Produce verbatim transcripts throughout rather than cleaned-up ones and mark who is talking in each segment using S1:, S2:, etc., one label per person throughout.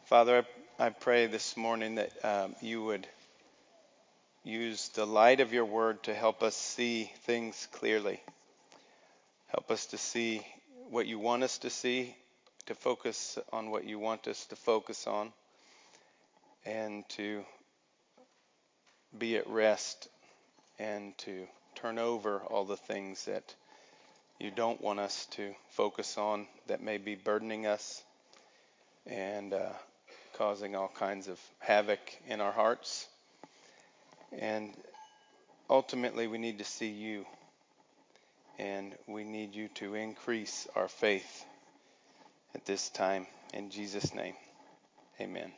S1: Father, I, I pray this morning that um, you would use the light of your word to help us see things clearly. Help us to see what you want us to see, to focus on what you want us to focus on, and to be at rest and to turn over all the things that you don't want us to focus on that may be burdening us and uh, causing all kinds of havoc in our hearts. And ultimately, we need to see you, and we need you to increase our faith at this time. In Jesus' name, amen.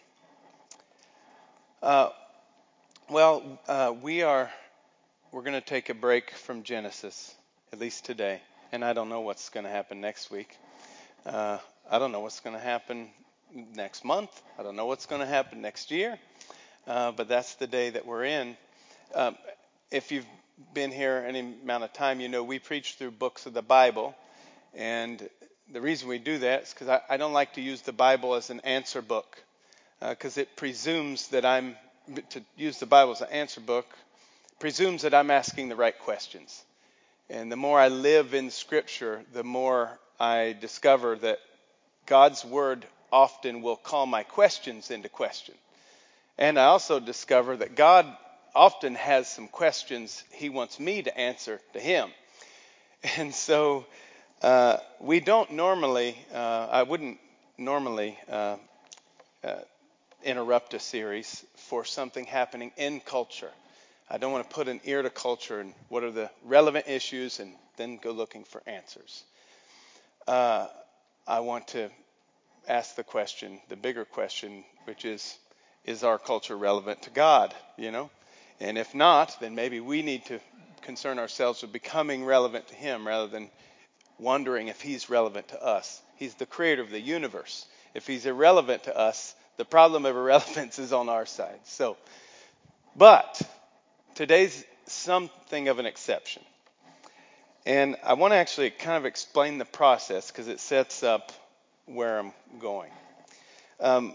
S1: Uh, well, uh, we are we're going to take a break from Genesis, at least today, and I don't know what's going to happen next week. Uh, I don't know what's going to happen next month. I don't know what's going to happen next year, uh, but that's the day that we're in. Um, if you've been here any amount of time, you know we preach through books of the Bible, and the reason we do that is because I, I don't like to use the Bible as an answer book, because uh, it presumes that I'm, to use the Bible as an answer book, presumes that I'm asking the right questions. And the more I live in Scripture, the more I discover that God's Word often will call my questions into question. And I also discover that God often has some questions He wants me to answer to Him. And so uh, we don't normally, uh, I wouldn't normally uh, uh, interrupt a series for something happening in culture. I don't want to put an ear to culture and what are the relevant issues and then go looking for answers. Uh, I want to ask the question, the bigger question, which is, is our culture relevant to God, you know? And if not, then maybe we need to concern ourselves with becoming relevant to Him rather than wondering if He's relevant to us. He's the creator of the universe. If He's irrelevant to us, the problem of irrelevance is on our side. So, but today's something of an exception. And I want to actually kind of explain the process because it sets up where I'm going. Um,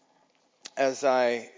S1: as I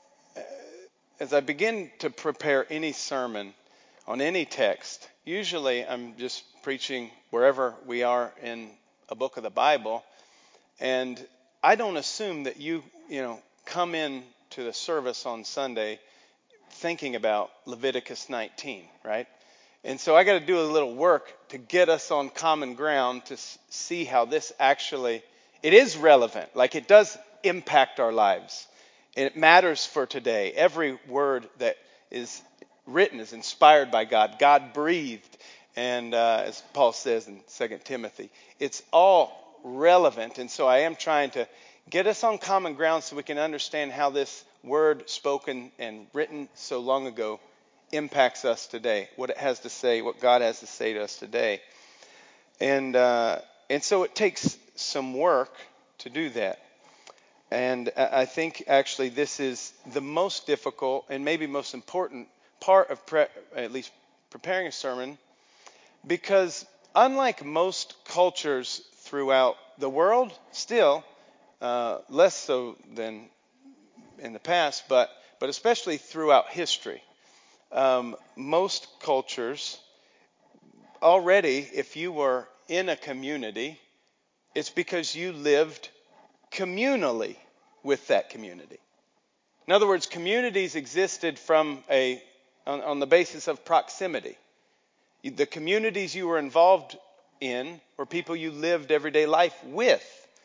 S1: as I begin to prepare any sermon on any text, usually I'm just preaching wherever we are in a book of the Bible, and I don't assume that you you know come in to the service on Sunday thinking about Leviticus nineteen, right? And so I got to do a little work to get us on common ground to see how this actually, it is relevant. Like it does impact our lives. And it matters for today. Every word that is written is inspired by God. God breathed. And uh, as Paul says in Second Timothy, it's all relevant. And so I am trying to get us on common ground so we can understand how this word spoken and written so long ago impacts us today, what it has to say, what God has to say to us today. And uh, and so it takes some work to do that. And I think actually this is the most difficult and maybe most important part of pre- at least preparing a sermon, because unlike most cultures throughout the world, still uh, less so than in the past, but but especially throughout history, Um, most cultures already, if you were in a community, it's because you lived communally with that community. In other words, communities existed from a on, on the basis of proximity. The communities you were involved in were people you lived everyday life with,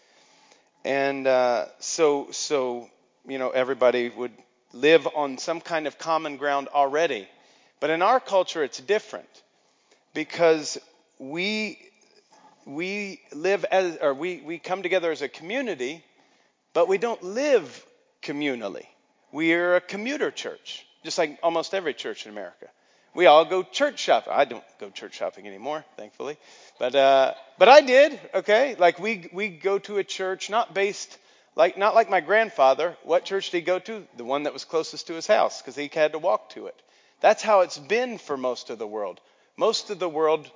S1: and uh, so so you know everybody would live on some kind of common ground already. But in our culture, it's different because we we live as, or we, we come together as a community, but we don't live communally. We are a commuter church, just like almost every church in America. We all go church shopping. I don't go church shopping anymore, thankfully, but uh, but I did. Okay, like we we go to a church not based. Like not like my grandfather. What church did he go to? The one that was closest to his house, because he had to walk to it. That's how it's been for most of the world. Most of the world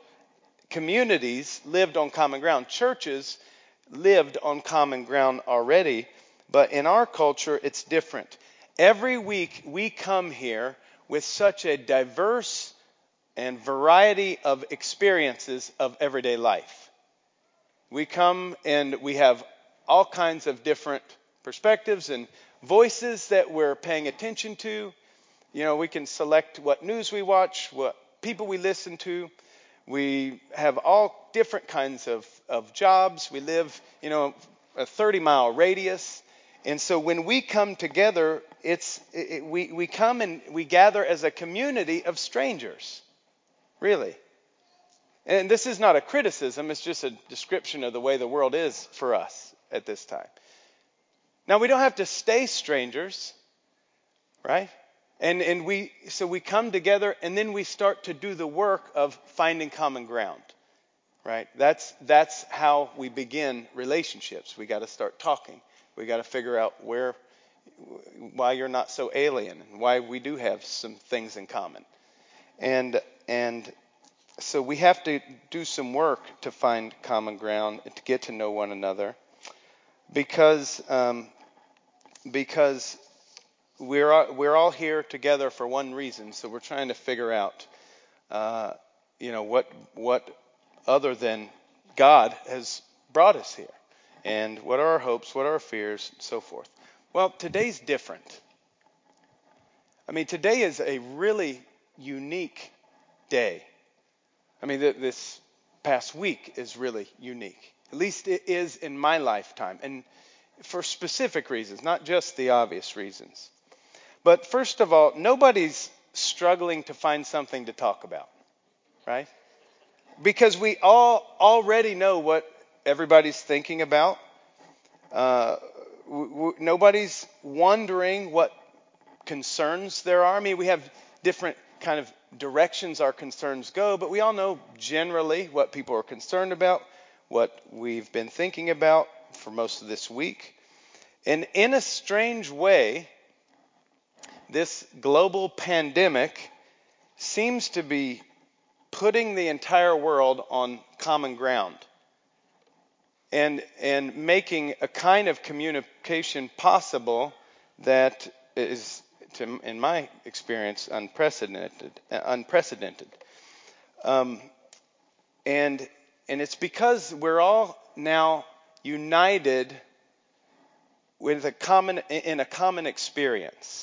S1: communities lived on common ground. Churches lived on common ground already, But in our culture, it's different. Every week we come here with such a diverse and variety of experiences of everyday life. We come and we have all kinds of different perspectives and voices that we're paying attention to. You know, we can select what news we watch, what people we listen to. We have all different kinds of, of jobs. We live, you know, a thirty mile radius. And so when we come together, it's it, we, we come and we gather as a community of strangers. Really. And this is not a criticism. It's just a description of the way the world is for us at this time. Now, we don't have to stay strangers, right? And and we so we come together and then we start to do the work of finding common ground, right? That's that's how we begin relationships. We got to start talking. We got to figure out where, why you're not so alien, and why we do have some things in common, and and so we have to do some work to find common ground and to get to know one another, because um, because. We're all, we're all here together for one reason, so we're trying to figure out, uh, you know, what what other than God has brought us here, and what are our hopes, what are our fears, and so forth. Well, today's different. I mean, today is a really unique day. I mean, th- this past week is really unique. At least it is in my lifetime, and for specific reasons, not just the obvious reasons. But first of all, nobody's struggling to find something to talk about, right? Because we all already know what everybody's thinking about. Uh, w- w- nobody's wondering what concerns there are. I mean, we have different kind of directions our concerns go, but we all know generally what people are concerned about, what we've been thinking about for most of this week. And in a strange way, this global pandemic seems to be putting the entire world on common ground and and making a kind of communication possible that is, to, in my experience, unprecedented. Unprecedented, um, and and it's because we're all now united with a common in a common experience.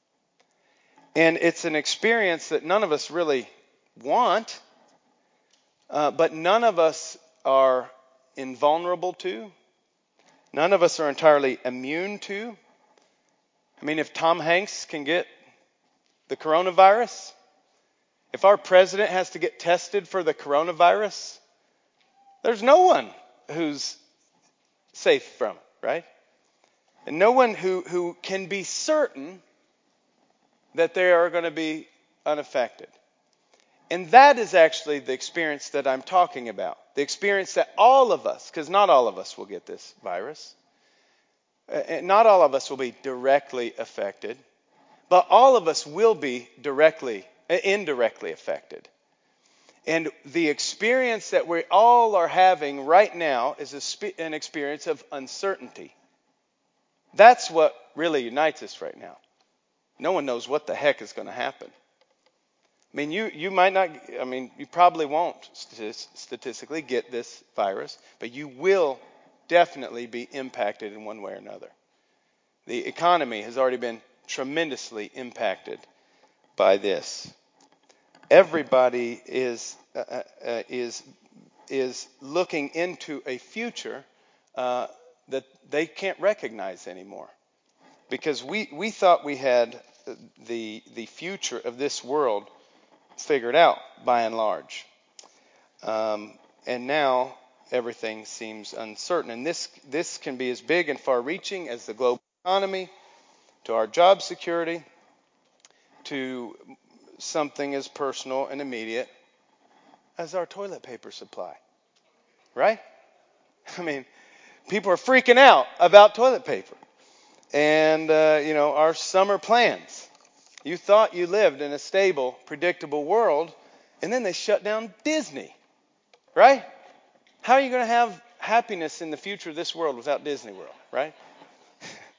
S1: And it's an experience that none of us really want, uh, but none of us are invulnerable to. None of us are entirely immune to. I mean, if Tom Hanks can get the coronavirus, if our president has to get tested for the coronavirus, there's no one who's safe from it, right? And no one who, who can be certain that they are going to be unaffected. And that is actually the experience that I'm talking about. The experience that all of us, because not all of us will get this virus, uh, not all of us will be directly affected, but all of us will be directly, uh, indirectly affected. And the experience that we all are having right now is a spe- an experience of uncertainty. That's what really unites us right now. No one knows what the heck is going to happen. I mean, you, you might not, I mean, you probably won't statistically get this virus, but you will definitely be impacted in one way or another. The economy has already been tremendously impacted by this. Everybody is uh, uh, is is looking into a future uh, that they can't recognize anymore. Because we, we thought we had the the future of this world figured out by and large. Um, and now everything seems uncertain. And this this can be as big and far-reaching as the global economy, to our job security, to something as personal and immediate as our toilet paper supply. Right? I mean, people are freaking out about toilet paper. And, uh, you know, our summer plans. You thought you lived in a stable, predictable world, and then they shut down Disney, right? How are you going to have happiness in the future of this world without Disney World, right?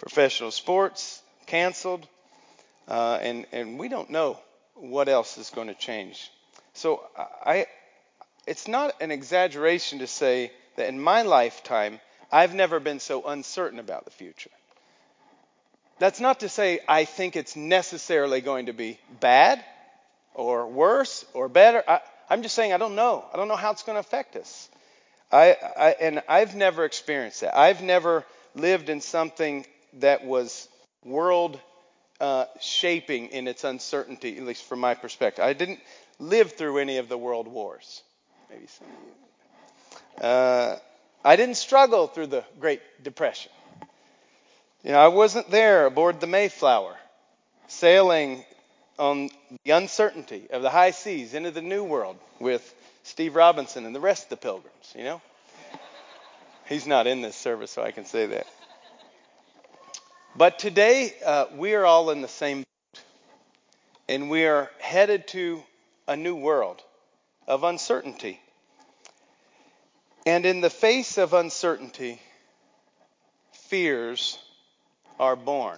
S1: Professional sports canceled, uh, and and we don't know what else is going to change. So I, it's not an exaggeration to say that in my lifetime, I've never been so uncertain about the future. That's not to say I think it's necessarily going to be bad or worse or better. I, I'm just saying I don't know. I don't know how it's going to affect us. I, I and I've never experienced that. I've never lived in something that was world uh, shaping in its uncertainty, at least from my perspective. I didn't live through any of the world wars. Maybe some of you. Uh, I didn't struggle through the Great Depression. You know, I wasn't there aboard the Mayflower, sailing on the uncertainty of the high seas into the New World with Steve Robinson and the rest of the Pilgrims, you know. He's not in this service, so I can say that. But today, uh, we are all in the same boat, and we are headed to a new world of uncertainty. And in the face of uncertainty, fears are born.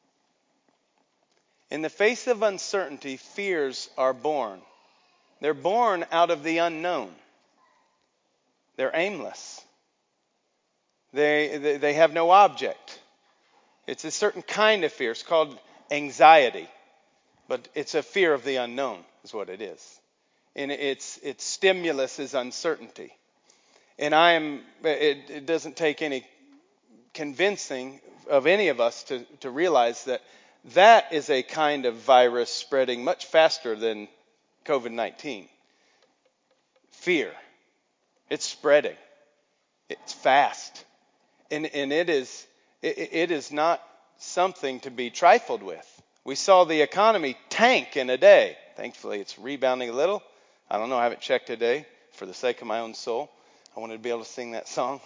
S1: In the face of uncertainty, fears are born. They're born out of the unknown. They're aimless. They, they, they have no object. It's a certain kind of fear. It's called anxiety. But it's a fear of the unknown is what it is. And its, its stimulus is uncertainty. And I am. It, it doesn't take any convincing of any of us to, to realize that that is a kind of virus spreading much faster than covid nineteen. Fear. It's spreading. It's fast. And, and it is it, it is not something to be trifled with. We saw the economy tank in a day. Thankfully, it's rebounding a little. I don't know. I haven't checked today for the sake of my own soul. I wanted to be able to sing that song.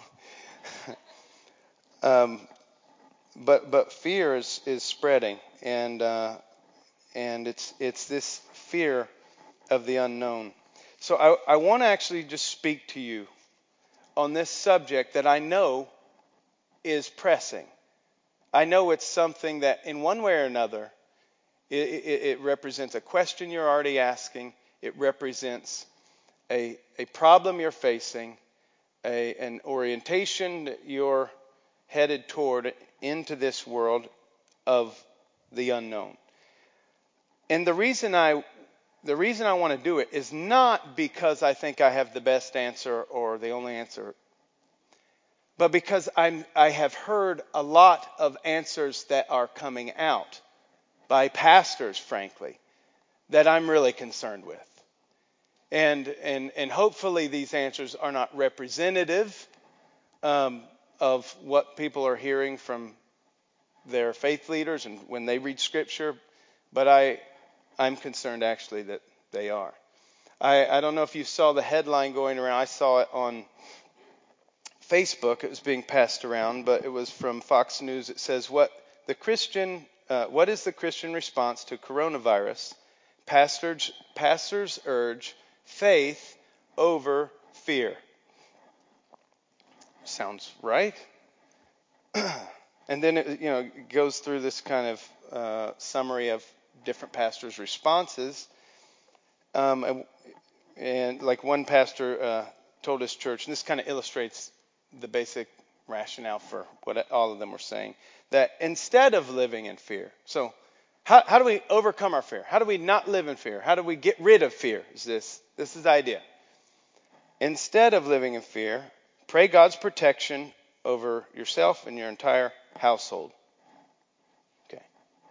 S1: um, but but fear is, is spreading, and uh, and it's it's this fear of the unknown. So I, I want to actually just speak to you on this subject that I know is pressing. I know it's something that in one way or another, it, it, it represents a question you're already asking. It represents a, a problem you're facing, a, an orientation that you're headed toward into this world of the unknown. And the reason I the reason I want to do it is not because I think I have the best answer or the only answer, but because I'm I have heard a lot of answers that are coming out by pastors, frankly, that I'm really concerned with. And and and hopefully these answers are not representative um, of what people are hearing from their faith leaders and when they read Scripture, but I I'm concerned actually that they are. I, I don't know if you saw the headline going around. I saw it on Facebook. It was being passed around, but it was from Fox News. It says, "What the Christian uh, what is the Christian response to coronavirus? Pastors pastors urge faith over fear." Sounds right. And then it, you know, goes through this kind of uh, summary of different pastors' responses. Um, and, and like one pastor uh, told his church, and this kind of illustrates the basic rationale for what all of them were saying, that instead of living in fear, so how, how do we overcome our fear? How do we not live in fear? How do we get rid of fear? Is this this is the idea. Instead of living in fear, pray God's protection over yourself and your entire household. Okay.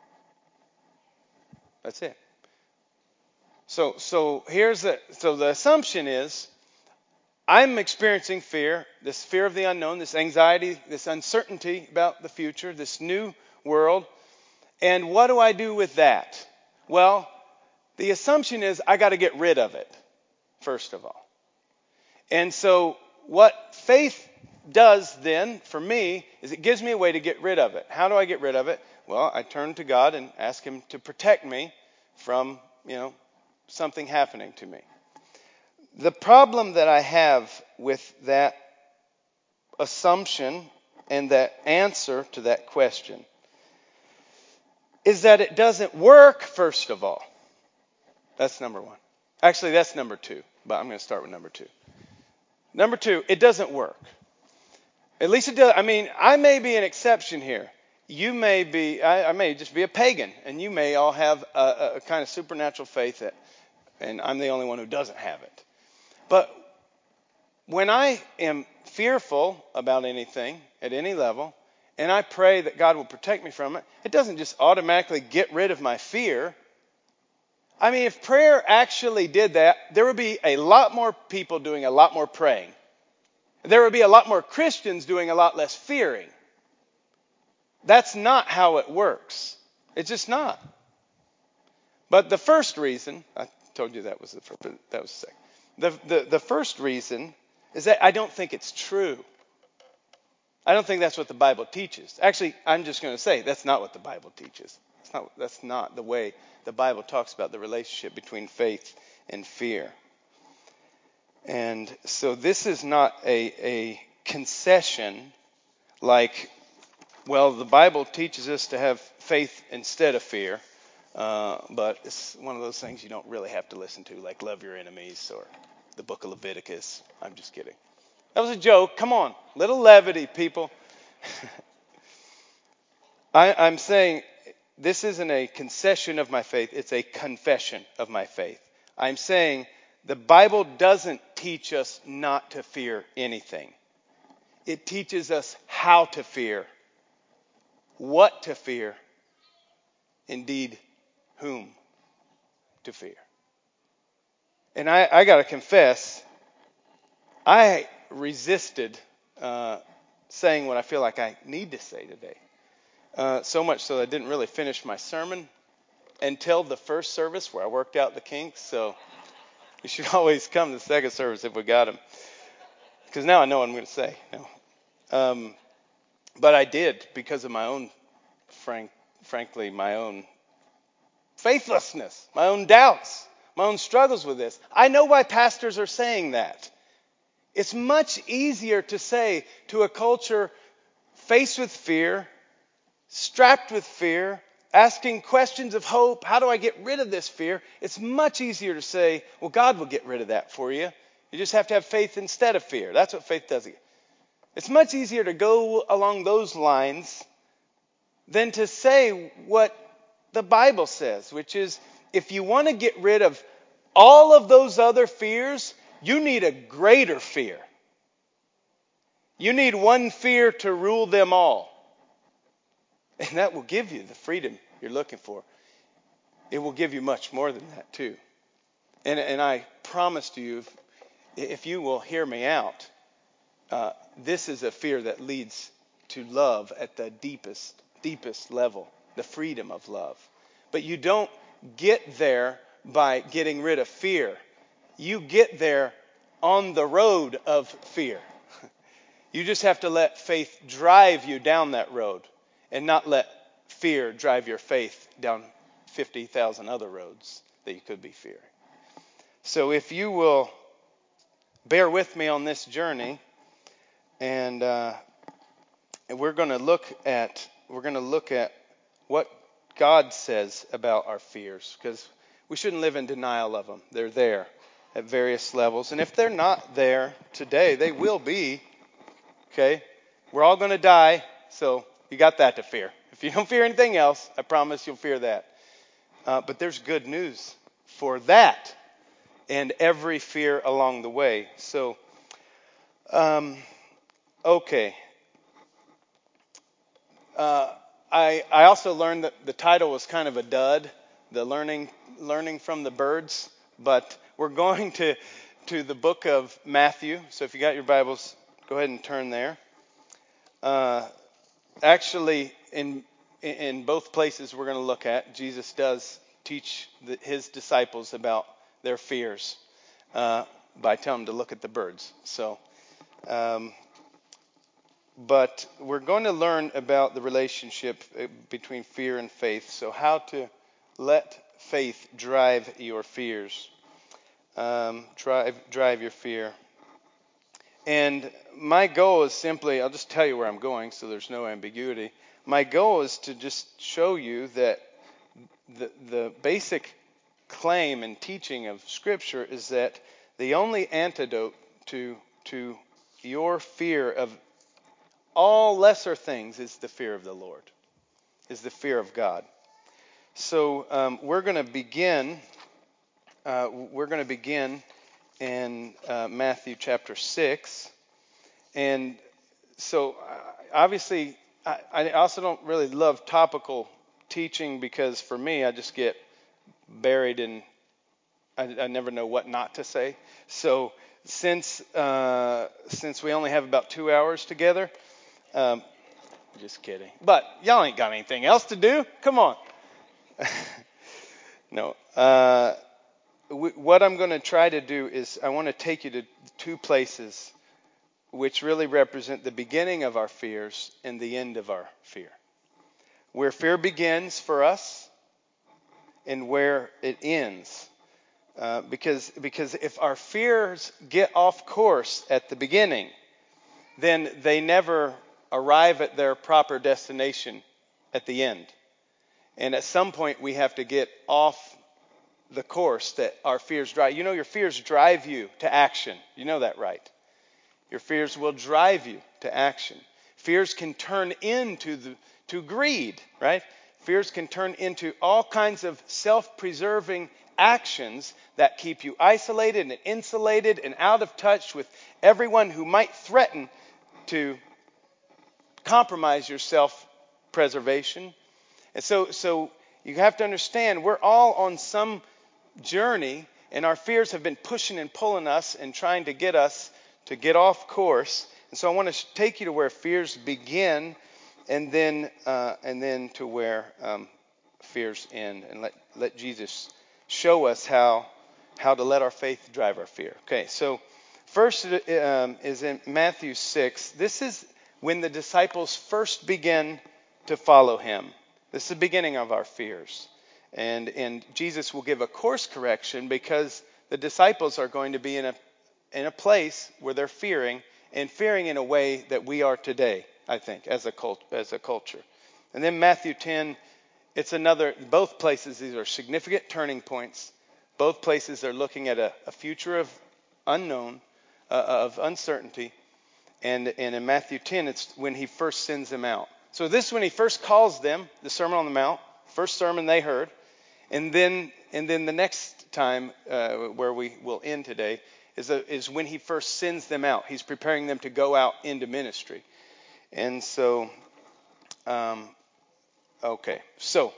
S1: That's it. So so here's the so the assumption is I'm experiencing fear, this fear of the unknown, this anxiety, this uncertainty about the future, this new world. And what do I do with that? Well, the assumption is I got to get rid of it, first of all. And so what faith does then for me is it gives me a way to get rid of it. How do I get rid of it? Well, I turn to God and ask Him to protect me from, you know, something happening to me. The problem that I have with that assumption and that answer to that question is that it doesn't work, first of all. That's number one. Actually, that's number two, but I'm going to start with number two. Number two, it doesn't work. At least it does. I mean, I may be an exception here. You may be, I, I may just be a pagan, and you may all have a, a kind of supernatural faith, that, and I'm the only one who doesn't have it. But when I am fearful about anything at any level, and I pray that God will protect me from it, it doesn't just automatically get rid of my fear. I mean, if prayer actually did that, there would be a lot more people doing a lot more praying. There would be a lot more Christians doing a lot less fearing. That's not how it works. It's just not. But the first reason, I told you that was the first, that was the second. The, the, the first reason is that I don't think it's true. I don't think that's what the Bible teaches. Actually, I'm just going to say that's not what the Bible teaches. It's not, that's not the way the Bible talks about the relationship between faith and fear. And so this is not a, a concession like, well, the Bible teaches us to have faith instead of fear. Uh, but it's one of those things you don't really have to listen to, like love your enemies or the book of Leviticus. I'm just kidding. That was a joke. Come on. Little levity, people. I, I'm saying this isn't a concession of my faith. It's a confession of my faith. I'm saying the Bible doesn't teach us not to fear anything. It teaches us how to fear, what to fear, indeed, whom to fear. And I, I got to confess, I resisted uh, saying what I feel like I need to say today. Uh, so much so that I didn't really finish my sermon until the first service where I worked out the kinks. So you should always come to the second service if we got them. Because now I know what I'm going to say. No. Um, but I did because of my own, frank, frankly, my own faithlessness, my own doubts, my own struggles with this. I know why pastors are saying that. It's much easier to say to a culture faced with fear, strapped with fear, asking questions of hope, how do I get rid of this fear? It's much easier to say, well, God will get rid of that for you. You just have to have faith instead of fear. That's what faith does. It's much easier to go along those lines than to say what the Bible says, which is if you want to get rid of all of those other fears, you need a greater fear. You need one fear to rule them all. And that will give you the freedom you're looking for. It will give you much more than that too. And, and I promise to you, if, if you will hear me out, uh, this is a fear that leads to love at the deepest, deepest level, the freedom of love. But you don't get there by getting rid of fear. You get there on the road of fear. You just have to let faith drive you down that road and not let fear drive your faith down fifty thousand other roads that you could be fearing. So if you will bear with me on this journey, and, uh, and we're going to look at we're going to look at what God says about our fears, because we shouldn't live in denial of them. They're there at various levels, and if they're not there today, they will be. Okay, we're all going to die, so you got that to fear. If you don't fear anything else, I promise you'll fear that. Uh, but there's good news for that and every fear along the way. So, um, okay. Uh, I I also learned that the title was kind of a dud, the learning learning from the birds. But we're going to to the book of Matthew. So if you got your Bibles, go ahead and turn there. Uh, actually, in in both places we're going to look at, Jesus does teach the, his disciples about their fears uh, by telling them to look at the birds. So, um, but we're going to learn about the relationship between fear and faith. So, how to let faith drive your fears, um, drive drive your fear. And my goal is simply, I'll just tell you where I'm going so there's no ambiguity. My goal is to just show you that the, the basic claim and teaching of Scripture is that the only antidote to, to your fear of all lesser things is the fear of the Lord, is the fear of God. So um, we're going to begin. Uh, we're going to begin in uh, Matthew chapter six, and so uh, obviously I, I also don't really love topical teaching because for me I just get buried in. I, I never know what not to say. So since uh, since we only have about two hours together, um, just kidding. But y'all ain't got anything else to do. Come on. no. Uh, What I'm going to try to do is I want to take you to two places which really represent the beginning of our fears and the end of our fear. Where fear begins for us and where it ends. Uh, because, because if our fears get off course at the beginning, then they never arrive at their proper destination at the end. And at some point we have to get off the course that our fears drive. You know, your fears drive you to action. You know that, right? Your fears will drive you to action. Fears can turn into the to greed, right? Fears can turn into all kinds of self-preserving actions that keep you isolated and insulated and out of touch with everyone who might threaten to compromise your self-preservation. And so, so you have to understand, we're all on some journey, and our fears have been pushing and pulling us and trying to get us to get off course. And so I want to take you to where fears begin, and then uh, and then to where um, fears end, and let let Jesus show us how how to let our faith drive our fear. Okay, so first um, is in Matthew six. This is when the disciples first begin to follow him. This is the beginning of our fears. And and Jesus will give a course correction because the disciples are going to be in a in a place where they're fearing and fearing in a way that we are today, I think, as a cult, as a culture. And then Matthew ten, it's another. Both places, these are significant turning points. Both places are looking at a, a future of unknown, uh, of uncertainty. And and in Matthew ten, it's when he first sends them out. So this is when he first calls them, the Sermon on the Mount, first sermon they heard. And then, and then the next time uh, where we will end today is a, is when he first sends them out. He's preparing them to go out into ministry. And so, um, okay, so,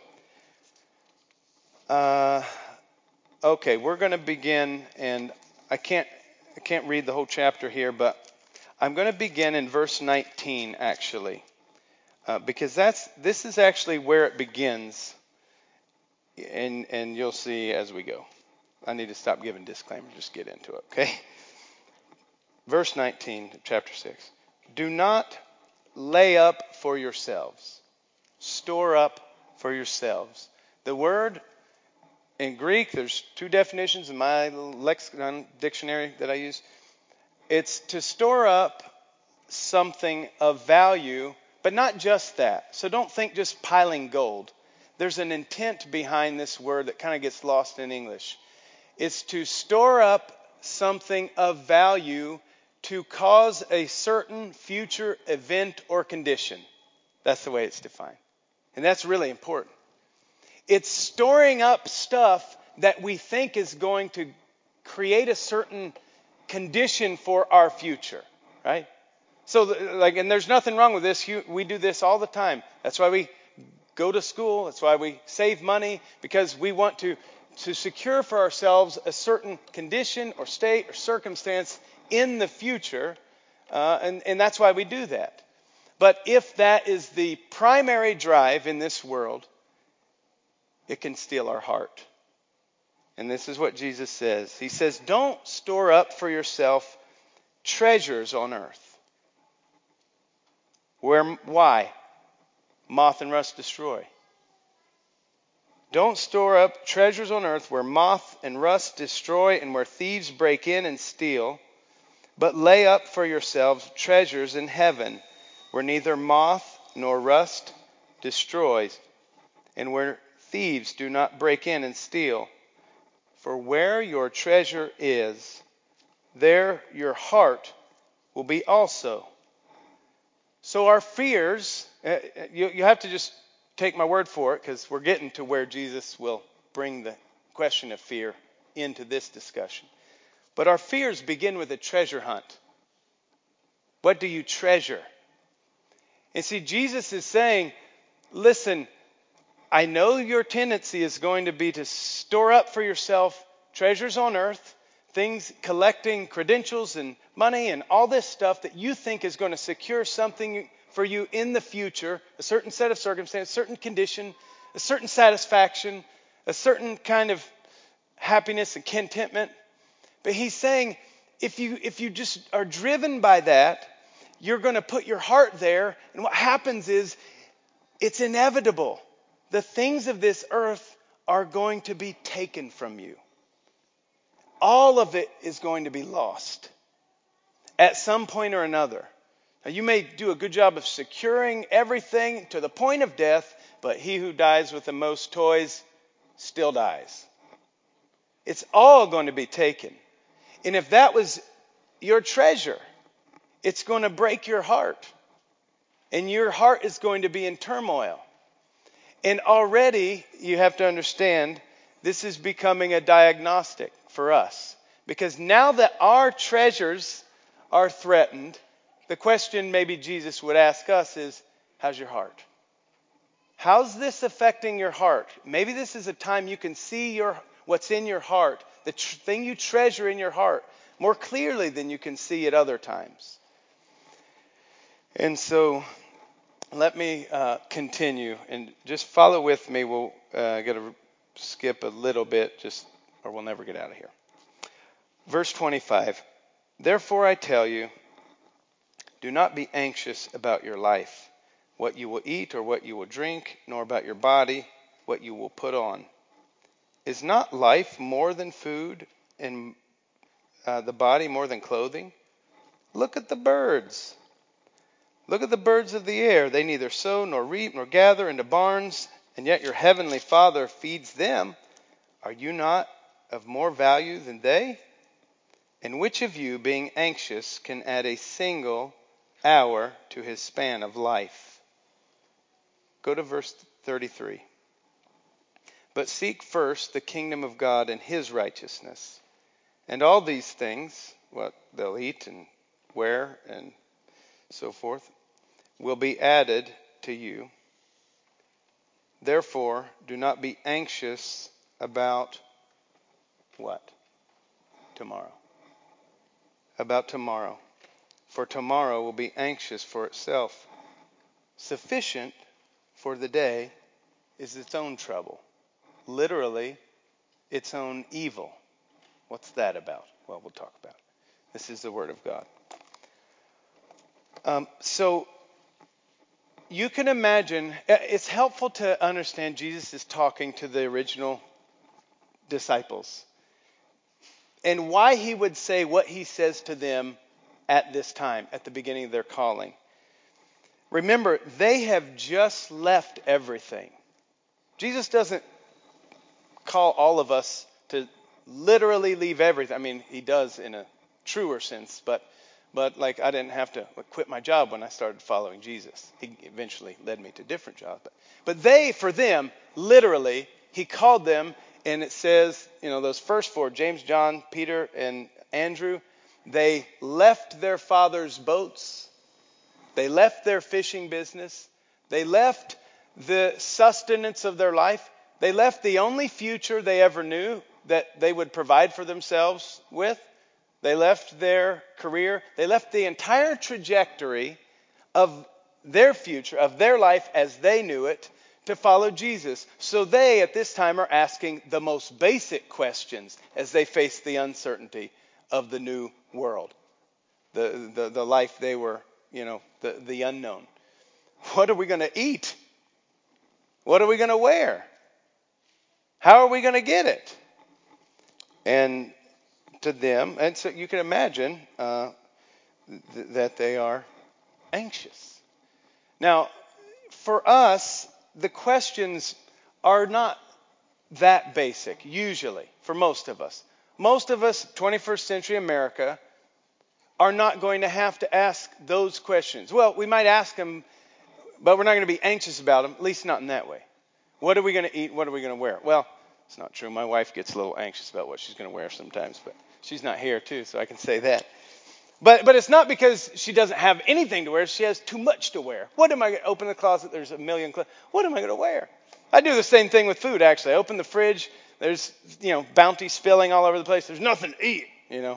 S1: uh, okay, we're going to begin, and I can't I can't read the whole chapter here, but I'm going to begin in verse nineteen actually, uh, because that's this is actually where it begins. And and you'll see as we go. I need to stop giving disclaimers. Just get into it, okay? Verse nineteen, chapter six. Do not lay up for yourselves. Store up for yourselves. The word in Greek, there's two definitions in my lexicon dictionary that I use. It's to store up something of value, but not just that. So don't think just piling gold. There's an intent behind this word that kind of gets lost in English. It's to store up something of value to cause a certain future event or condition. That's the way it's defined. And that's really important. It's storing up stuff that we think is going to create a certain condition for our future, right? So, like, and there's nothing wrong with this. We do this all the time. That's why we go to school. That's why we save money, because we want to, to secure for ourselves a certain condition or state or circumstance in the future. Uh, and, and that's why we do that. But if that is the primary drive in this world, it can steal our heart. And this is what Jesus says. He says, don't store up for yourself treasures on earth. Where, why? Moth and rust destroy. Don't store up treasures on earth where moth and rust destroy and where thieves break in and steal, but lay up for yourselves treasures in heaven where neither moth nor rust destroys and where thieves do not break in and steal. For where your treasure is, there your heart will be also. So our fears, uh, you, you have to just take my word for it, because we're getting to where Jesus will bring the question of fear into this discussion. But our fears begin with a treasure hunt. What do you treasure? And see, Jesus is saying, listen, I know your tendency is going to be to store up for yourself treasures on earth, things, collecting credentials and money and all this stuff that you think is going to secure something for you in the future, a certain set of circumstances, a certain condition, a certain satisfaction, a certain kind of happiness and contentment. But he's saying, if you if you just are driven by that, you're going to put your heart there, and what happens is it's inevitable. The things of this earth are going to be taken from you. All of it is going to be lost at some point or another. Now, you may do a good job of securing everything to the point of death, but he who dies with the most toys still dies. It's all going to be taken. And if that was your treasure, it's going to break your heart. And your heart is going to be in turmoil. And already, you have to understand, this is becoming a diagnostic for us. Because now that our treasures are threatened, the question maybe Jesus would ask us is, how's your heart? How's this affecting your heart? Maybe this is a time you can see your what's in your heart, the tr- thing you treasure in your heart, more clearly than you can see at other times. And so, let me uh, continue, and just follow with me. We'll uh, get to skip a little bit, just or we'll never get out of here. Verse twenty-five, therefore I tell you, do not be anxious about your life, what you will eat or what you will drink, nor about your body, what you will put on. Is not life more than food, and uh, the body more than clothing? Look at the birds. Look at the birds of the air. They neither sow nor reap nor gather into barns, and yet your heavenly Father feeds them. Are you not of more value than they? And which of you, being anxious, can add a single hour to his span of life? Go to verse thirty-three. But seek first the kingdom of God and his righteousness, and all these things, what they'll eat and wear and so forth, will be added to you. Therefore, do not be anxious about what? Tomorrow. About tomorrow. For tomorrow will be anxious for itself. Sufficient for the day is its own trouble. Literally, its own evil. What's that about? Well, we'll talk about it. This is the Word of God. Um, so, you can imagine, it's helpful to understand Jesus is talking to the original disciples and why he would say what he says to them at this time, at the beginning of their calling. Remember, they have just left everything. Jesus doesn't call all of us to literally leave everything. I mean, he does in a truer sense, but But like I didn't have to quit my job when I started following Jesus. He eventually led me to different jobs. But, but they, for them, literally, he called them, and it says, you know, those first four, James, John, Peter, and Andrew, they left their father's boats. They left their fishing business. They left the sustenance of their life. They left the only future they ever knew that they would provide for themselves with. They left their career. They left the entire trajectory of their future, of their life as they knew it, to follow Jesus. So they, at this time, are asking the most basic questions as they face the uncertainty of the new world, the the, the life they were, you know, the, the unknown. What are we going to eat? What are we going to wear? How are we going to get it? And to them, and so you can imagine uh, th- that they are anxious. Now, for us, the questions are not that basic, usually, for most of us. Most of us, twenty-first century America, are not going to have to ask those questions. Well, we might ask them, but we're not going to be anxious about them, at least not in that way. What are we going to eat? What are we going to wear? Well, it's not true. My wife gets a little anxious about what she's going to wear sometimes, but she's not here too, so I can say that. But but it's not because she doesn't have anything to wear. She has too much to wear. What am I going to open the closet? There's a million clothes. What am I going to wear? I do the same thing with food, actually. I open the fridge. There's, you know, Bounty spilling all over the place. There's nothing to eat, you know.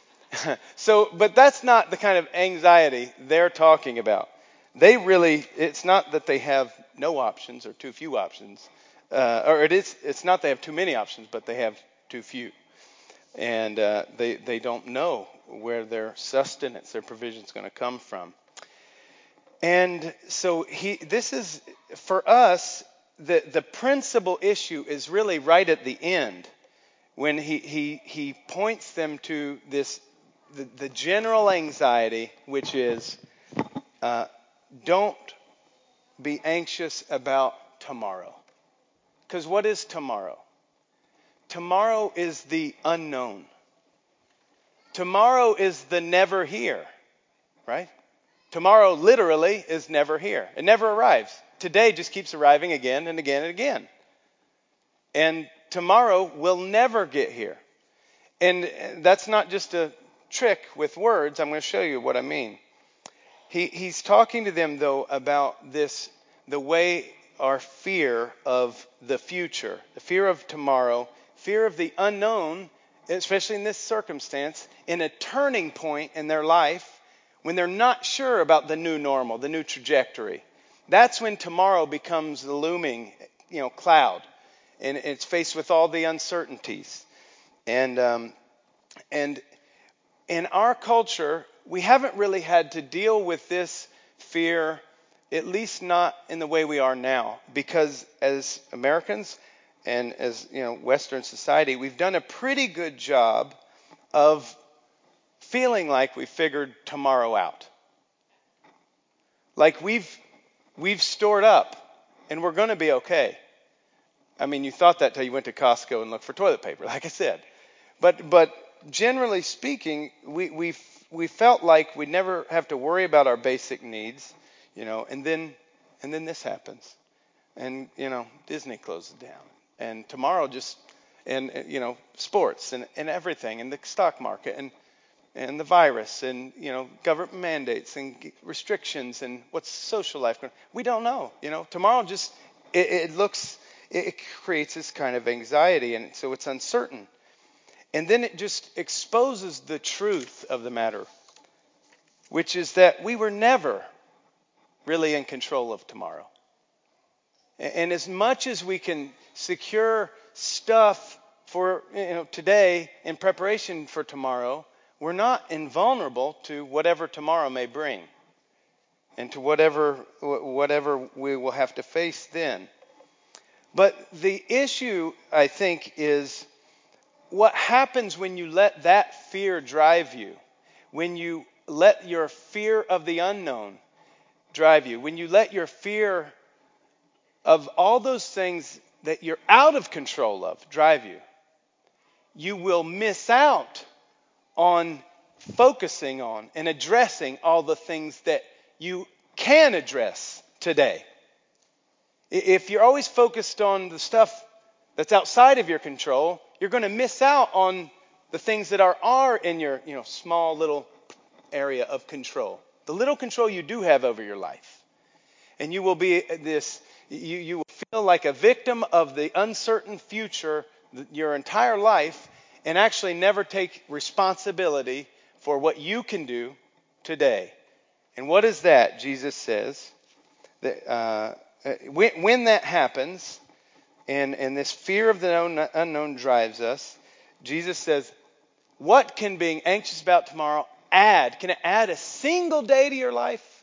S1: So, but that's not the kind of anxiety they're talking about. They really, it's not that they have no options or too few options. Uh, or it is, it's not they have too many options, but they have too few. And uh, they, they don't know where their sustenance, their provision is going to come from. And so he, this is, for us, the, the principal issue is really right at the end when he, he, he points them to this, the, the general anxiety, which is uh, don't be anxious about tomorrow. Because what is tomorrow? Tomorrow is the unknown. Tomorrow is the never here, right? Tomorrow literally is never here. It never arrives. Today just keeps arriving again and again and again. And tomorrow will never get here. And that's not just a trick with words. I'm going to show you what I mean. He, he's talking to them, though, about this, the way our fear of the future, the fear of tomorrow, fear of the unknown, especially in this circumstance, in a turning point in their life when they're not sure about the new normal, the new trajectory. That's when tomorrow becomes the looming, you know, cloud, and it's faced with all the uncertainties. And um, and in our culture, we haven't really had to deal with this fear, at least not in the way we are now, because as Americans and as, you know, Western society, we've done a pretty good job of feeling like we figured tomorrow out. Like we've we've stored up and we're going to be okay. I mean, you thought that till you went to Costco and looked for toilet paper, like I said. But but generally speaking, we we we felt like we'd never have to worry about our basic needs, you know, and then and then this happens. And, you know, Disney closes down. And tomorrow just, and, you know, sports and, and everything, and the stock market, and and the virus, and, you know, government mandates and restrictions, and what's social life going. We don't know, you know. Tomorrow just, it, it looks, it creates this kind of anxiety, and so it's uncertain. And then it just exposes the truth of the matter, which is that we were never really in control of tomorrow. And as much as we can secure stuff for, you know, today in preparation for tomorrow, we're not invulnerable to whatever tomorrow may bring, and to whatever whatever we will have to face then. But the issue, I think, is what happens when you let that fear drive you, when you let your fear of the unknown drive you, when you let your fear of all those things that you're out of control of drive you. You will miss out on focusing on and addressing all the things that you can address today. If you're always focused on the stuff that's outside of your control, you're going to miss out on the things that are, are in your, you know, small little area of control. The little control you do have over your life. And you will be this, you, you will feel like a victim of the uncertain future your entire life, and actually never take responsibility for what you can do today. And what is that? Jesus says that uh, when, when that happens, and, and this fear of the unknown, unknown drives us, Jesus says, what can being anxious about tomorrow add? Can it add a single day to your life?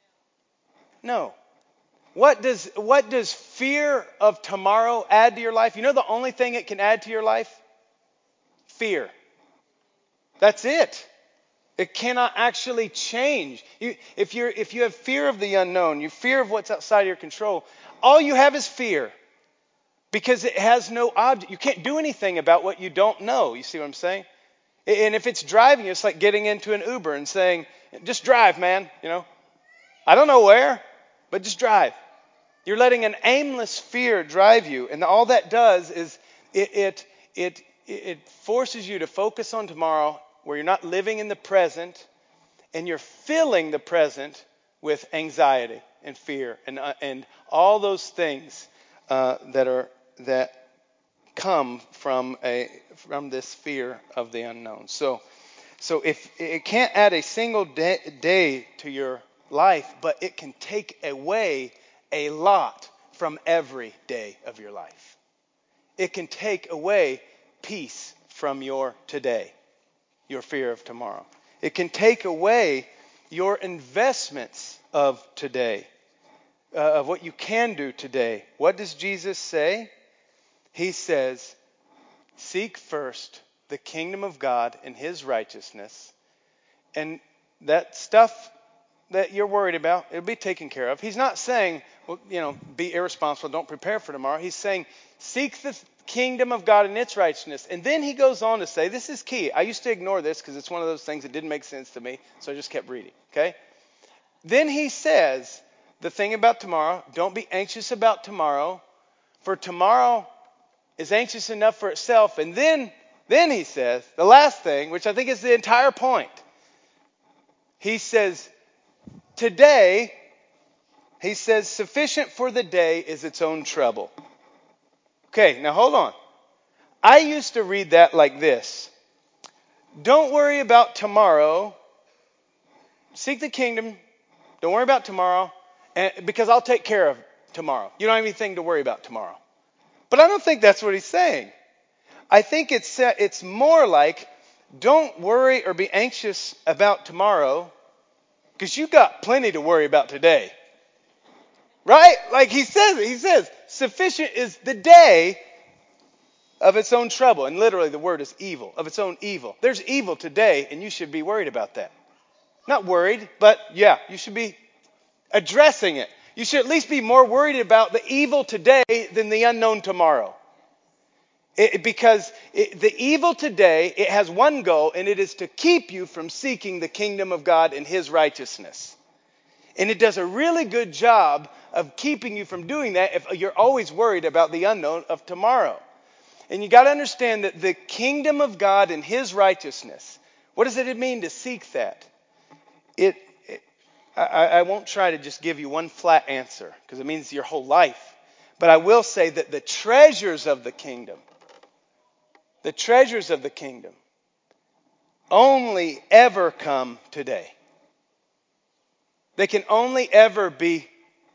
S1: No. What does what does fear of tomorrow add to your life? You know the only thing it can add to your life? Fear. That's it. It cannot actually change. You, if you're if you have fear of the unknown, you fear of what's outside of your control, all you have is fear. because it has no object. You can't do anything about what you don't know. You see what I'm saying? And if it's driving, it's like getting into an Uber and saying, just drive, man. You know, I don't know where, but just drive. You're letting an aimless fear drive you. And all that does is it, it, it, it forces you to focus on tomorrow, where you're not living in the present, and you're filling the present with anxiety and fear and, uh, and all those things uh, that are that come from a from this fear of the unknown. So, so if it can't add a single day, day to your life, but it can take away a lot from every day of your life. It can take away peace from your today, your fear of tomorrow. It can take away your investments of today, uh, of what you can do today. What does Jesus say? He says, seek first the kingdom of God and his righteousness, and that stuff that you're worried about, it'll be taken care of. He's not saying, well, you know, be irresponsible, don't prepare for tomorrow. He's saying, seek the kingdom of God and its righteousness. And then he goes on to say, this is key. I used to ignore this because it's one of those things that didn't make sense to me, so I just kept reading, okay? Then he says, the thing about tomorrow, don't be anxious about tomorrow, for tomorrow is anxious enough for itself. And then, then he says, the last thing, which I think is the entire point. He says, today, he says, sufficient for the day is its own trouble. Okay, now hold on. I used to read that like this. Don't worry about tomorrow. Seek the kingdom. Don't worry about tomorrow, and, because I'll take care of tomorrow. You don't have anything to worry about tomorrow. But I don't think that's what he's saying. I think it's it's more like, don't worry or be anxious about tomorrow, because you got plenty to worry about today. Right? Like he says, he says, sufficient is the day of its own trouble. And literally the word is evil, of its own evil. There's evil today, and you should be worried about that. Not worried, but yeah, you should be addressing it. You should at least be more worried about the evil today than the unknown tomorrow. It, because it, the evil today, it has one goal, and it is to keep you from seeking the kingdom of God and his righteousness. And it does a really good job of keeping you from doing that if you're always worried about the unknown of tomorrow. And you got to understand that the kingdom of God and his righteousness, what does it mean to seek that? It, it I, I won't try to just give you one flat answer, because it means your whole life. But I will say that the treasures of the kingdom, the treasures of the kingdom only ever come today. They can only ever be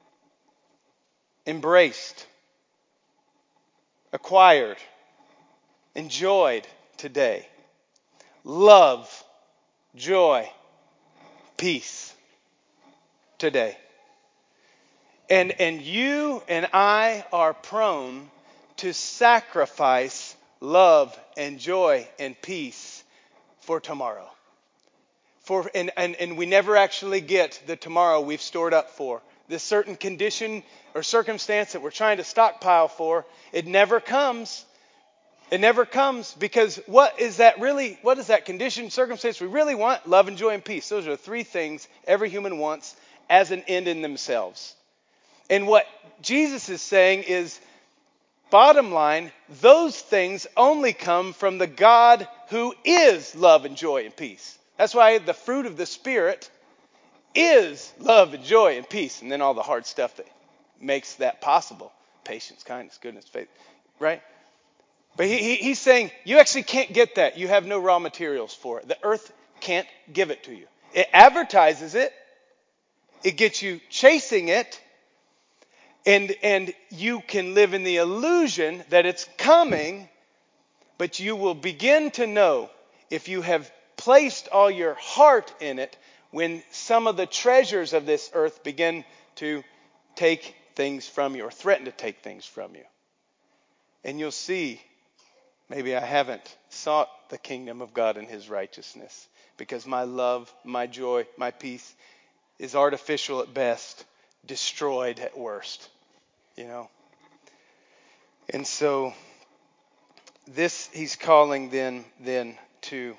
S1: embraced, acquired, enjoyed today. Love, joy, peace today. And, and you and I are prone to sacrifice love and joy and peace for tomorrow. For and, and, and we never actually get the tomorrow we've stored up for. This certain condition or circumstance that we're trying to stockpile for, it never comes. It never comes, because what is that really, what is that condition, circumstance we really want? Love and joy and peace. Those are the three things every human wants as an end in themselves. And what Jesus is saying is, bottom line, those things only come from the God who is love and joy and peace. That's why the fruit of the Spirit is love and joy and peace. And then all the hard stuff that makes that possible. Patience, kindness, goodness, faith. Right? But he, he, he's saying you actually can't get that. You have no raw materials for it. The earth can't give it to you. It advertises it. It gets you chasing it. And, and you can live in the illusion that it's coming. But you will begin to know, if you have placed all your heart in it, when some of the treasures of this earth begin to take things from you or threaten to take things from you. And you'll see, maybe I haven't sought the kingdom of God and his righteousness, because my love, my joy, my peace is artificial at best, destroyed at worst. You know? And so this he's calling them then to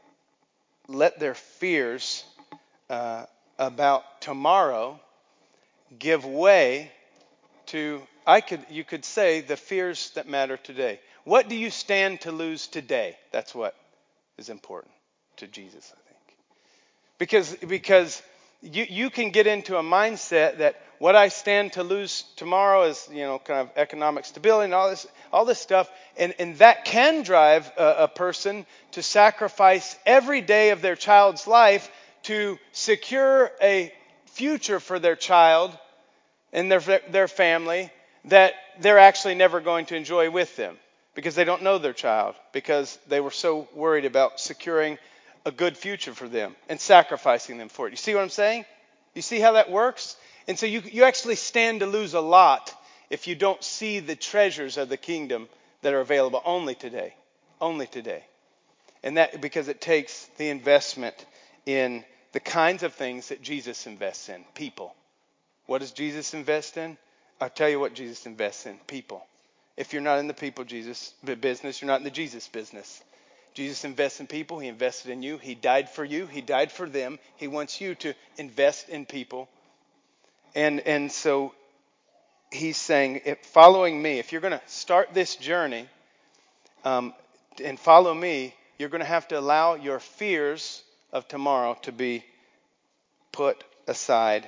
S1: let their fears uh, about tomorrow give way to, I could you could say, the fears that matter today. What do you stand to lose today? That's what is important to Jesus, I think. Because because you you can get into a mindset that what I stand to lose tomorrow is, you know, kind of economic stability and all this all this stuff, and, and that can drive a, a person to sacrifice every day of their child's life to secure a future for their child and their their family that they're actually never going to enjoy with them, because they don't know their child, because they were so worried about securing a good future for them and sacrificing them for it. You see what I'm saying? You see how that works? And so you you actually stand to lose a lot if you don't see the treasures of the kingdom that are available only today. Only today. And that because it takes the investment in the kinds of things that Jesus invests in. People. What does Jesus invest in? I'll tell you what Jesus invests in. People. If you're not in the people Jesus business, you're not in the Jesus business. Jesus invests in people. He invested in you. He died for you. He died for them. He wants you to invest in people. And and so he's saying, if following me, if you're going to start this journey um, and follow me, you're going to have to allow your fears of tomorrow to be put aside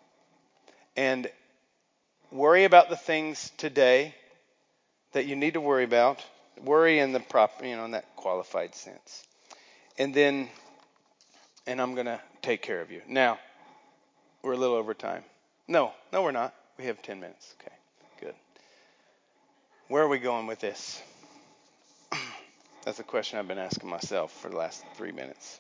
S1: and worry about the things today that you need to worry about. Worry in the proper, you know, in that qualified sense. And then, and I'm going to take care of you. Now, we're a little over time. No, no, we're not. We have ten minutes. Okay, good. Where are we going with this? That's a question I've been asking myself for the last three minutes.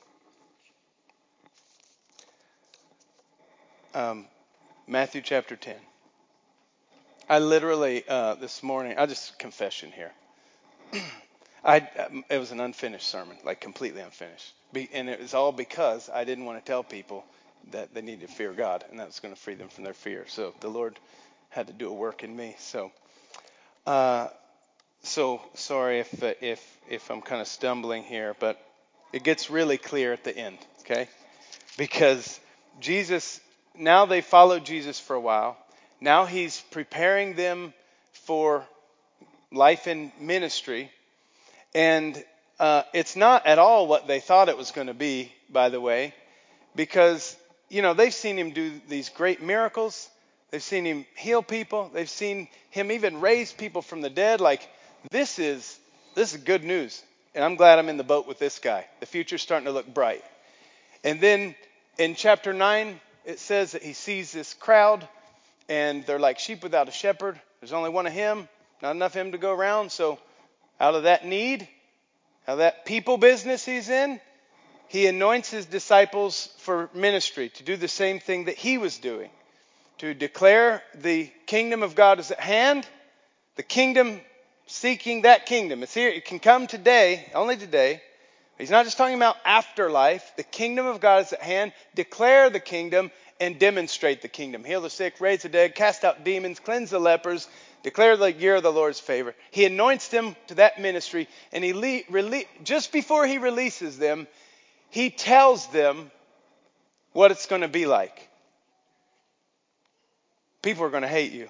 S1: Um, Matthew chapter ten. I literally, uh, this morning, I'll just confession here. I It was an unfinished sermon, like completely unfinished. Be, and it was all because I didn't want to tell people that they needed to fear God, and that was going to free them from their fear. So the Lord had to do a work in me. So, uh, so sorry if uh, if if I'm kind of stumbling here, but it gets really clear at the end, okay? Because Jesus, now they followed Jesus for a while. Now he's preparing them for life in ministry. And uh, it's not at all what they thought it was going to be, by the way, because, you know, they've seen him do these great miracles. They've seen him heal people. They've seen him even raise people from the dead. Like, this is this is good news. And I'm glad I'm in the boat with this guy. The future's starting to look bright. And then in chapter nine, it says that he sees this crowd, and they're like sheep without a shepherd. There's only one of him, not enough of him to go around. So out of that need, out of that people business he's in, he anoints his disciples for ministry, to do the same thing that he was doing, to declare the kingdom of God is at hand, the kingdom, seeking that kingdom. It's here. It can come today, only today. He's not just talking about afterlife. The kingdom of God is at hand. Declare the kingdom and demonstrate the kingdom. Heal the sick, raise the dead, cast out demons, cleanse the lepers, declare the year of the Lord's favor. He anoints them to that ministry, and he le- rele- just before he releases them, he tells them what it's going to be like. People are going to hate you.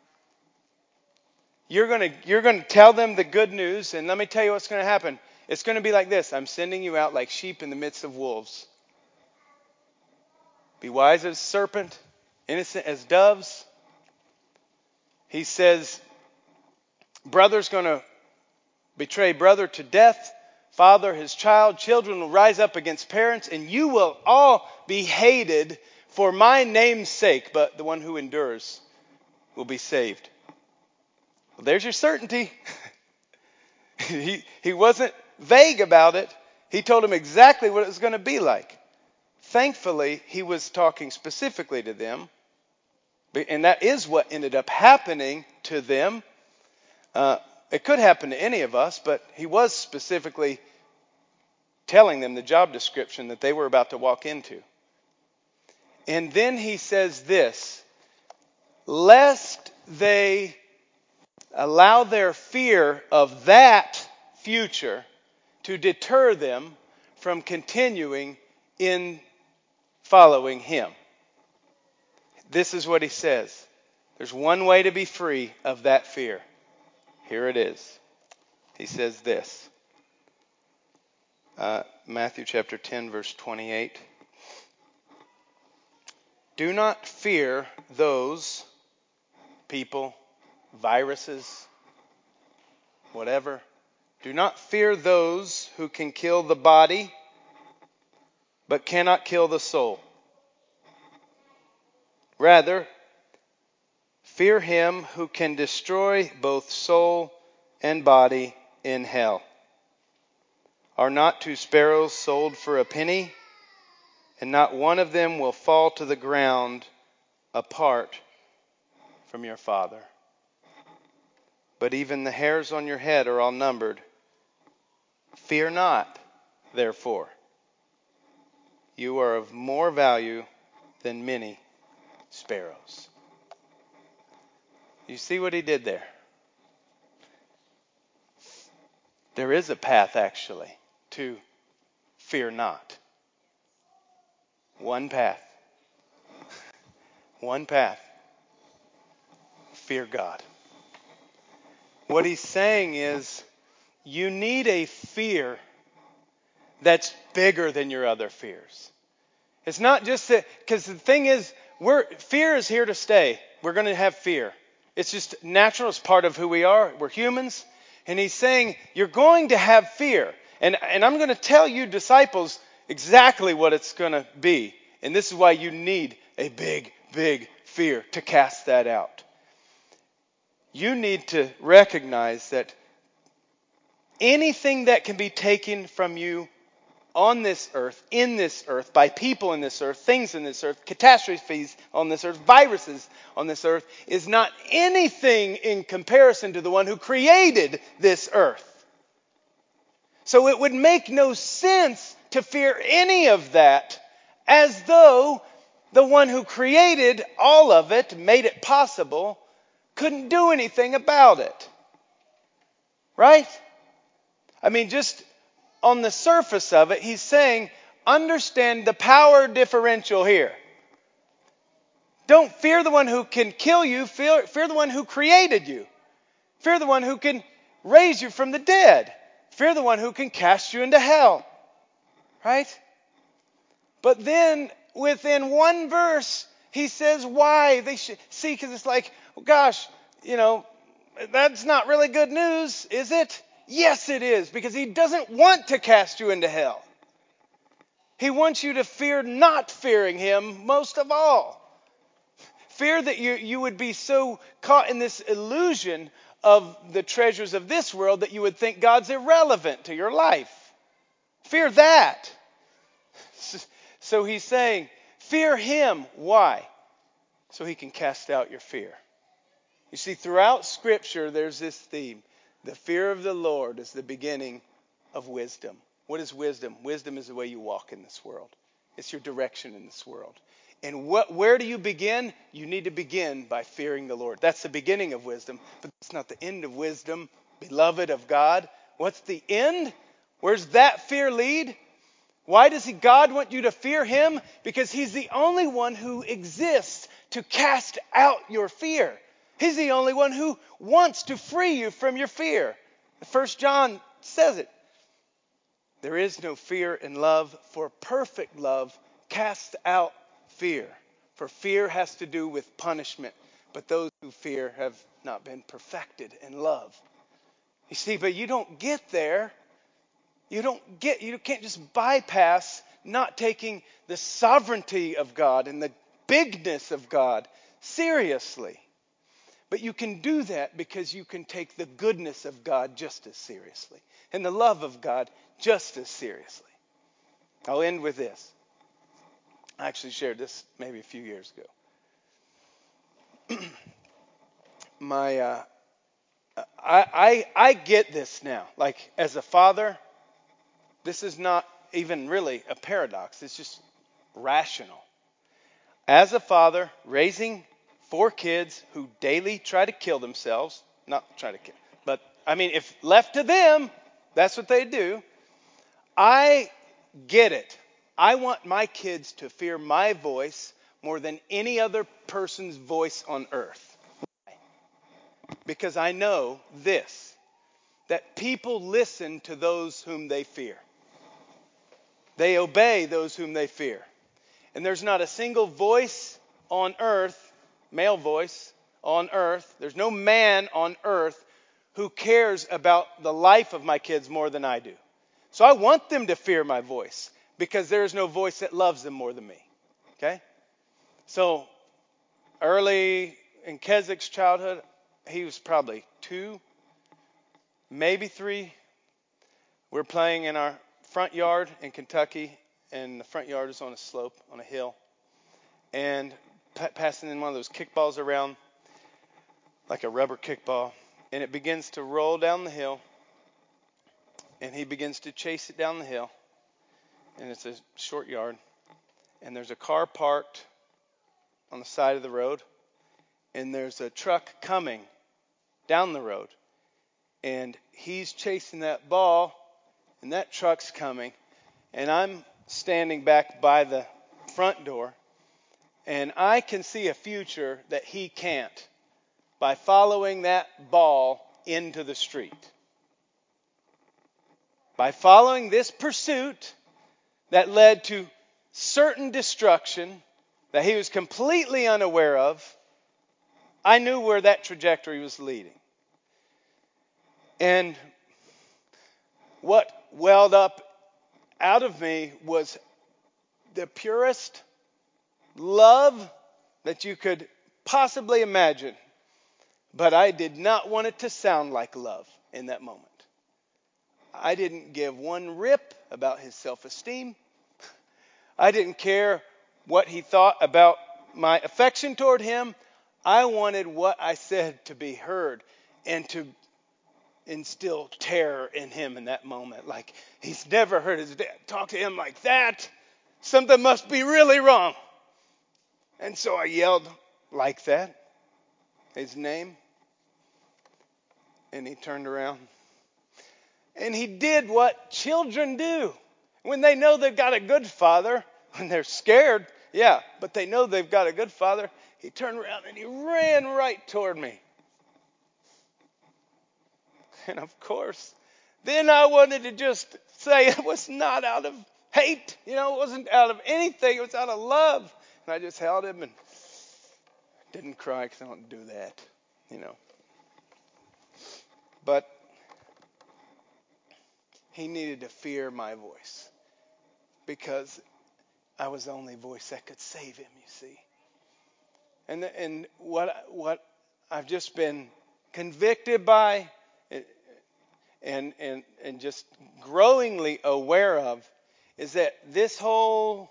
S1: You're going to you're going to tell them the good news, and let me tell you what's going to happen. It's going to be like this. I'm sending you out like sheep in the midst of wolves. Be wise as a serpent, innocent as doves. He says, brother's going to betray brother to death, father his child, children will rise up against parents, and you will all be hated for my name's sake, but the one who endures will be saved. Well, there's your certainty. he, he wasn't vague about it. He told them exactly what it was going to be like. Thankfully, he was talking specifically to them, and that is what ended up happening to them. Uh, it could happen to any of us, but he was specifically telling them the job description that they were about to walk into. And then he says this, lest they allow their fear of that future to deter them from continuing in following him. This is what he says. There's one way to be free of that fear. Here it is. He says this. Uh, Matthew chapter ten, verse twenty-eight. Do not fear those people, viruses, whatever. Do not fear those who can kill the body, but cannot kill the soul. Rather, fear him who can destroy both soul and body in hell. Are not two sparrows sold for a penny? And not one of them will fall to the ground apart from your Father. But even the hairs on your head are all numbered. Fear not, therefore. You are of more value than many sparrows. You see what he did there? There is a path, actually, to fear not. One path. One path. Fear God. What he's saying is, you need a fear that's bigger than your other fears. It's not just that, because the thing is, we're, fear is here to stay. We're going to have fear. It's just natural. It's part of who we are. We're humans. And he's saying, you're going to have fear. And, and I'm going to tell you, disciples, exactly what it's going to be. And this is why you need a big, big fear to cast that out. You need to recognize that anything that can be taken from you on this earth, in this earth, by people in this earth, things in this earth, catastrophes on this earth, viruses on this earth, is not anything in comparison to the one who created this earth. So it would make no sense to fear any of that, as though the one who created all of it, made it possible, couldn't do anything about it. Right? I mean, just on the surface of it, he's saying, understand the power differential here. Don't fear the one who can kill you. Fear, fear the one who created you. Fear the one who can raise you from the dead. Fear the one who can cast you into hell. Right? But then, within one verse, he says why they should see, because it's like, oh gosh, you know, that's not really good news, is it? Yes, it is, because he doesn't want to cast you into hell. He wants you to fear not fearing him most of all. Fear that you, you would be so caught in this illusion of the treasures of this world that you would think God's irrelevant to your life. Fear that. So he's saying, fear him. Why? So he can cast out your fear. You see, throughout Scripture, there's this theme. The fear of the Lord is the beginning of wisdom. What is wisdom? Wisdom is the way you walk in this world. It's your direction in this world. And what, where do you begin? You need to begin by fearing the Lord. That's the beginning of wisdom, but that's not the end of wisdom, beloved of God. What's the end? Where's that fear lead? Why does he, God want you to fear him? Because he's the only one who exists to cast out your fear. He's the only one who wants to free you from your fear. First John says it. There is no fear in love, for perfect love casts out fear. For fear has to do with punishment, but those who fear have not been perfected in love. You see, but you don't get there. You don't get, you can't just bypass not taking the sovereignty of God and the bigness of God seriously. But you can do that because you can take the goodness of God just as seriously and the love of God just as seriously. I'll end with this. I actually shared this maybe a few years ago. My, uh, I, I, I get this now. Like, as a father, this is not even really a paradox. It's just rational. As a father, raising four kids who daily try to kill themselves, Not try to kill. But, I mean, if left to them, that's what they do. I get it. I want my kids to fear my voice more than any other person's voice on earth. Because I know this, that people listen to those whom they fear. They obey those whom they fear. And there's not a single voice on earth, male voice on earth, there's no man on earth who cares about the life of my kids more than I do. So I want them to fear my voice because there is no voice that loves them more than me. Okay? So early in Kezik's childhood, he was probably two, maybe three. We're playing in our front yard in Kentucky, and the front yard is on a slope, on a hill, and p- passing in one of those kickballs around, like a rubber kickball, and it begins to roll down the hill, and he begins to chase it down the hill, and it's a short yard, and there's a car parked on the side of the road, and there's a truck coming down the road, and he's chasing that ball, and that truck's coming, and I'm standing back by the front door, and I can see a future that he can't by following that ball into the street. By following this pursuit that led to certain destruction that he was completely unaware of, I knew where that trajectory was leading. And what welled up out of me was the purest love that you could possibly imagine. But I did not want it to sound like love in that moment. I didn't give one rip about his self-esteem. I didn't care what he thought about my affection toward him. I wanted what I said to be heard and to instill terror in him in that moment. Like, he's never heard his dad talk to him like that. Something must be really wrong. And so I yelled like that, his name. And he turned around. And he did what children do when they know they've got a good father. When they're scared, yeah, but they know they've got a good father. He turned around and he ran right toward me. And of course, then I wanted to just say it was not out of hate. You know, it wasn't out of anything. It was out of love. And I just held him and didn't cry because I don't do that, you know. But he needed to fear my voice because I was the only voice that could save him, you see. And and what what I've just been convicted by and and and just growingly aware of is that this whole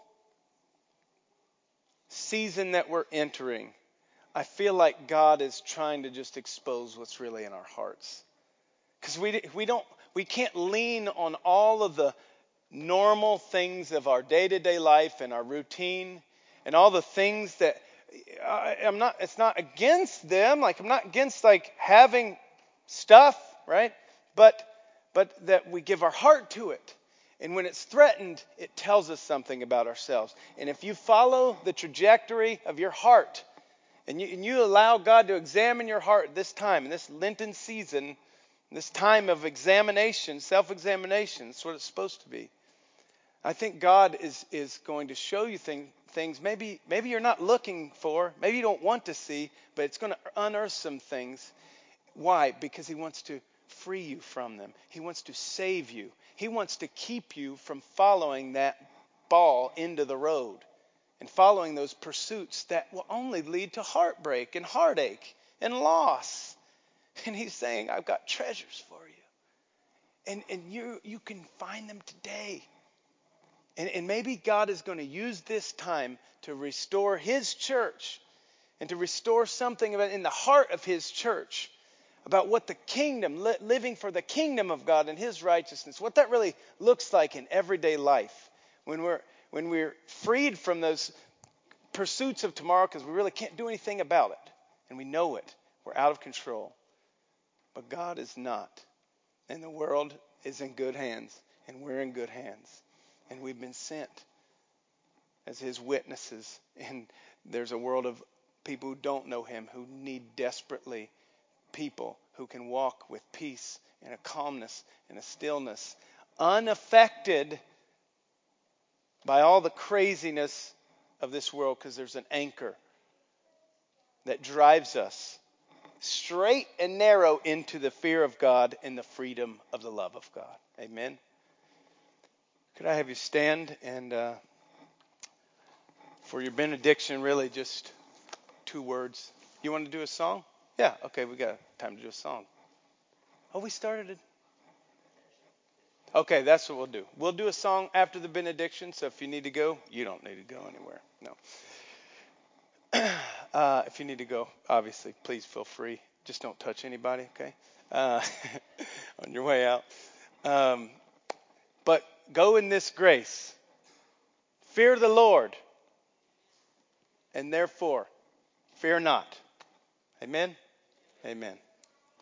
S1: season that we're entering, I feel like God is trying to just expose what's really in our hearts. Because we we don't we can't lean on all of the normal things of our day-to-day life and our routine and all the things that I, I'm not. It's not against them. Like I'm not against like having stuff, right? But but that we give our heart to it. And when it's threatened, it tells us something about ourselves. And if you follow the trajectory of your heart and you, and you allow God to examine your heart this time, in this Lenten season, this time of examination, self-examination, that's what it's supposed to be. I think God is, is going to show you thing, things maybe maybe you're not looking for, maybe you don't want to see, but it's going to unearth some things. Why? Because he wants to free you from them. He wants to save you. He wants to keep you from following that ball into the road and following those pursuits that will only lead to heartbreak and heartache and loss. And he's saying, I've got treasures for you. And and you you can find them today. And, and maybe God is going to use this time to restore his church and to restore something in the heart of his church about what the kingdom, li- living for the kingdom of God and his righteousness, what that really looks like in everyday life when we're when we're freed from those pursuits of tomorrow because we really can't do anything about it. And we know it. We're out of control. but God is not. And the world is in good hands, and we're in good hands. And we've been sent as his witnesses. And there's a world of people who don't know him, who need desperately people who can walk with peace and a calmness and a stillness, unaffected by all the craziness of this world, because there's an anchor that drives us straight and narrow into the fear of God and the freedom of the love of God. Amen. Could I have you stand and uh, for your benediction, really just two words. You want to do a song? Yeah, okay, we got time to do a song. Oh, we started it. Okay, that's what we'll do. We'll do a song after the benediction, so if you need to go, you don't need to go anywhere. No. Uh, if you need to go, obviously, please feel free. Just don't touch anybody, okay? Uh, on your way out. Um, but go in this grace. Fear the Lord, and therefore fear not. Amen? Amen.